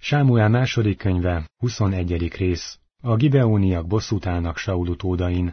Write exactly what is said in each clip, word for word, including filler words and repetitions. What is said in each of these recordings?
Sámuel második könyve, huszonegyedik rész. A gibeóniak bosszút állnak Saul utódain.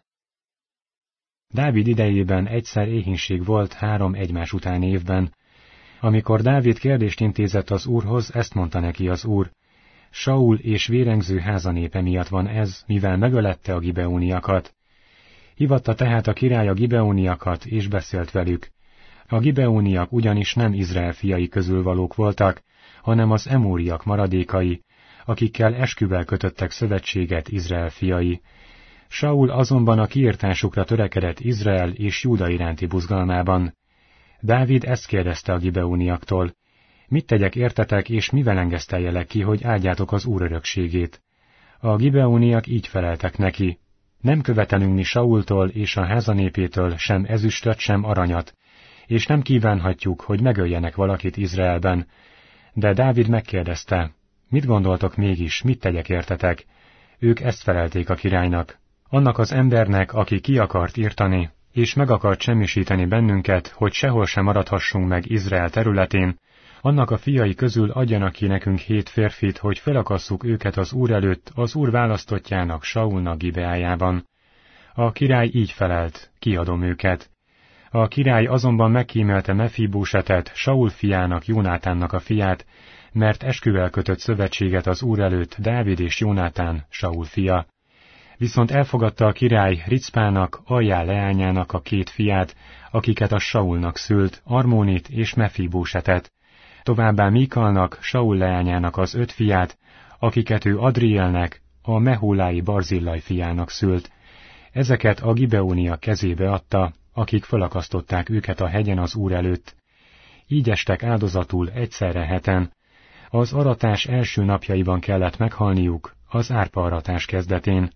Dávid idejében egyszer éhínség volt három egymás utáni évben. Amikor Dávid kérdést intézett az Úrhoz, ezt mondta neki az Úr: Saul és vérengző házanépe miatt van ez, mivel megölette a gibeóniakat. Hivatta tehát a király a gibeóniakat, és beszélt velük. A gibeóniak ugyanis nem Izrael fiai közül valók voltak, hanem az emóriak maradékai, akikkel esküvel kötöttek szövetséget Izrael fiai. Saul azonban a kiirtásukra törekedett Izrael és Júda iránti buzgalmában. Dávid ezt kérdezte a gibeóniaktól: mit tegyek értetek, és mivel engeszteljelek ki, hogy áldjátok az Úr örökségét? A gibeóniak így feleltek neki: nem követelünk mi Saultól és a házanépétől sem ezüstöt, sem aranyat, és nem kívánhatjuk, hogy megöljenek valakit Izraelben. De Dávid megkérdezte: mit gondoltok mégis, mit tegyek értetek? Ők ezt felelték a királynak: annak az embernek, aki ki akart írtani, és meg akart semmisíteni bennünket, hogy sehol sem maradhassunk meg Izrael területén, annak a fiai közül adjanak ki nekünk hét férfit, hogy felakasszuk őket az Úr előtt, az Úr választottjának, Saulnak Gibeájában. A király így felelt: kiadom őket. A király azonban megkímélte Mefibósetet, Saul fiának, Jónátánnak a fiát, mert esküvel kötött szövetséget az Úr előtt Dávid és Jónátán, Saul fia. Viszont elfogadta a király Ricpának, Ajjá leányának a két fiát, akiket a Saulnak szült, Armónit és Mefibósetet, továbbá Míkalnak, Saul leányának az öt fiát, akiket ő Adrielnek, a mehólái Barzillai fiának szült. Ezeket a gibeóniak kezébe adta, akik felakasztották őket a hegyen az Úr előtt. Így estek áldozatul egyszerre heten. Az aratás első napjaiban kellett meghalniuk, az árpa aratás kezdetén.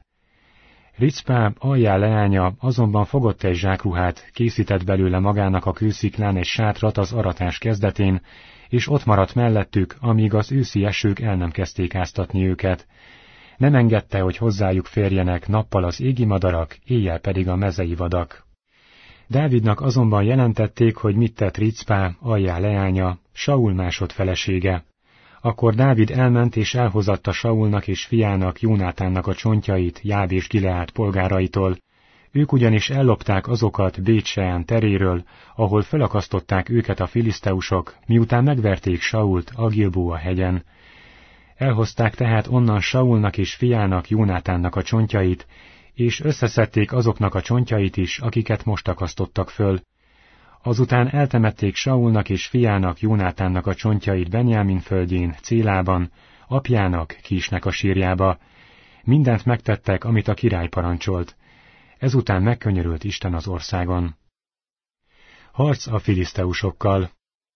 Ricpá, Ajjá leánya azonban fogott egy zsákruhát, készített belőle magának a kősziklán egy sátrat az aratás kezdetén, és ott maradt mellettük, amíg az őszi esők el nem kezdték áztatni őket. Nem engedte, hogy hozzájuk férjenek nappal az égi madarak, éjjel pedig a mezei vadak. Dávidnak azonban jelentették, hogy mit tett Ricpá, Ajjá leánya, Saul másodfelesége. Akkor Dávid elment és elhozatta Saulnak és fiának, Jónátánnak a csontjait Jáb és Gileád polgáraitól. Ők ugyanis ellopták azokat Bét-Seán teréről, ahol felakasztották őket a filiszteusok, miután megverték Sault a Gilboa hegyen. Elhozták tehát onnan Saulnak és fiának, Jónátánnak a csontjait, és összeszedték azoknak a csontjait is, akiket most akasztottak föl. Azután eltemették Saulnak és fiának, Jónátánnak a csontjait Benjámin földjén, Célában, apjának, Kísnek a sírjába. Mindent megtettek, amit a király parancsolt. Ezután megkönyörült Isten az országon. Harc a filiszteusokkal.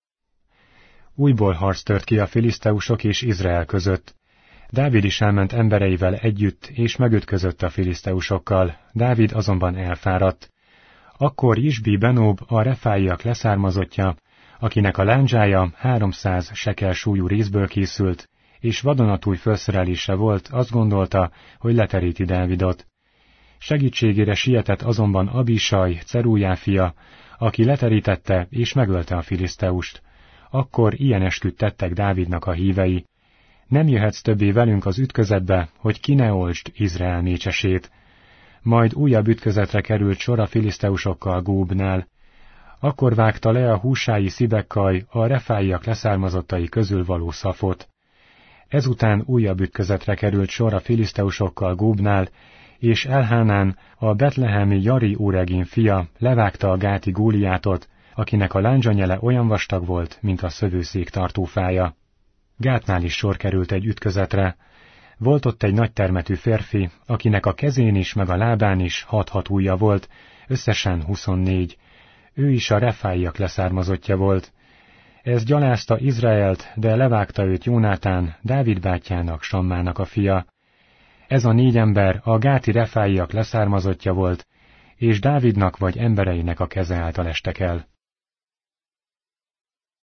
Újból harc tört ki a filiszteusok és Izrael között. Dávid is elment embereivel együtt, és megütközött a filiszteusokkal, Dávid azonban elfáradt. Akkor Isbi Benób, a refáiak leszármazottja, akinek a lándzsája háromszáz sekel súlyú rézből készült, és vadonatúj felszerelése volt, azt gondolta, hogy leteríti Dávidot. Segítségére sietett azonban Abisaj, Cerújá fia, aki leterítette és megölte a filiszteust. Akkor ilyen esküt tettek Dávidnak a hívei: nem jöhetsz többé velünk az ütközetbe, hogy ki ne oltsd Izrael mécsesét. Majd újabb ütközetre került sor a filiszteusokkal Góbnál. Akkor vágta le a húsái Szibekkaj, a refáiak leszármazottai közül való Szafot. Ezután újabb ütközetre került sor a filiszteusokkal Góbnál, és Elhánán, a betlehemi Jari Óregin fia levágta a gáti Góliátot, akinek a lándzsanyele olyan vastag volt, mint a szövőszék tartófája. Gátnál is sor került egy ütközetre. Volt ott egy nagy termetű férfi, akinek a kezén is, meg a lábán is hat-hat ujja volt, összesen huszonnégy. Ő is a refáiak leszármazottja volt. Ez gyalázta Izraelt, de levágta őt Jónátán, Dávid bátyjának, Sammának a fia. Ez a négy ember a gáti refáiak leszármazottja volt, és Dávidnak vagy embereinek a keze által estek el.